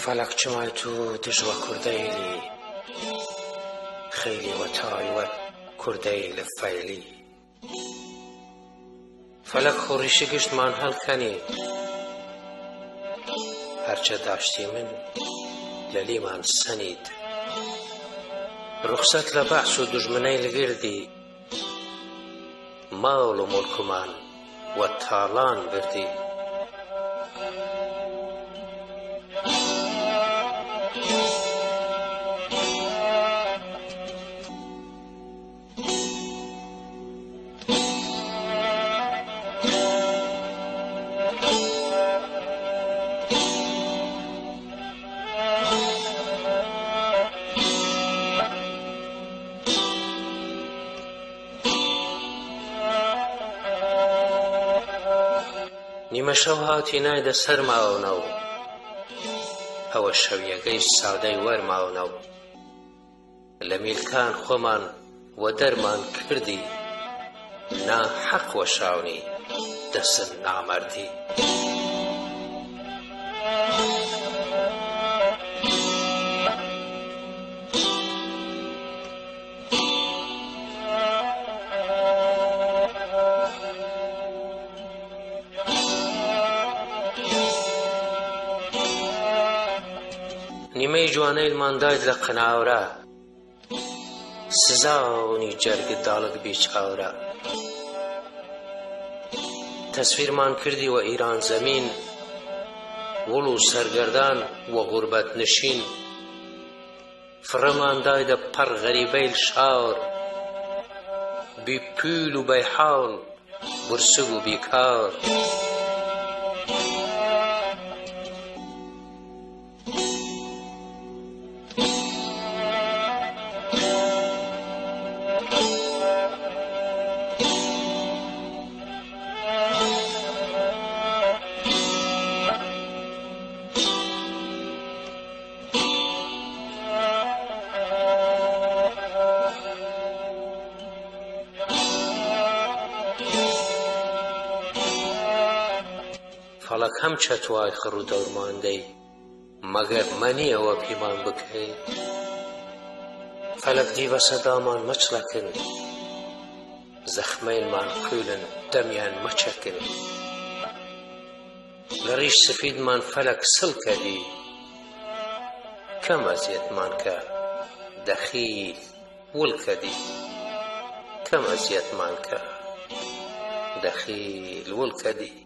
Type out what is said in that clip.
فەلەک چمای تو دژوە کوردەیلی خەیلی وە تایوەت کوردەی لە فەیلی فەلەک خۆڕیشی گشتمان هەڵکەنی هەرچە داشتی من لە لیمان سەنید ڕوخسەت لە بەحس و دوژمنەی لەگردی ماڵ و موڵکمان وە تاڵان بردی نیمە شەو هاتی نایدە سەرماونەو ئەوە شەویەکەی سادەی وەرماونەو لە میلکان خۆمان وە دەرمان کردی ناحەق وەشاونی دەسن نامەردی نیمەی جوانەیلمان داید لە قناورە سزاونی جەرگت داڵک بیچاورە تەسویرمان کردی وە ئیران زەمین وڵ و سەرگەردان وە غوربەت نشین فڕەمان دایدە پەڕ غەریبەی شار بی پول و بەیحاڵ برسگ و بیکار فەڵەک هەم چەتوای خڕ و دەورماندەی مەگەر مەنیەوە پیمان بکەی فەلەک دیڤە سەدامان مەچڵەکن زەخمەیلمان کوولن دەمیان مەچەکن لە ڕیش سفیدمان فەلەک سڵکەدی کەم ئەزیەتمان کە دەخیل وڵکەدی کەم ئەزیەتمان کە دەخیل وڵکەدی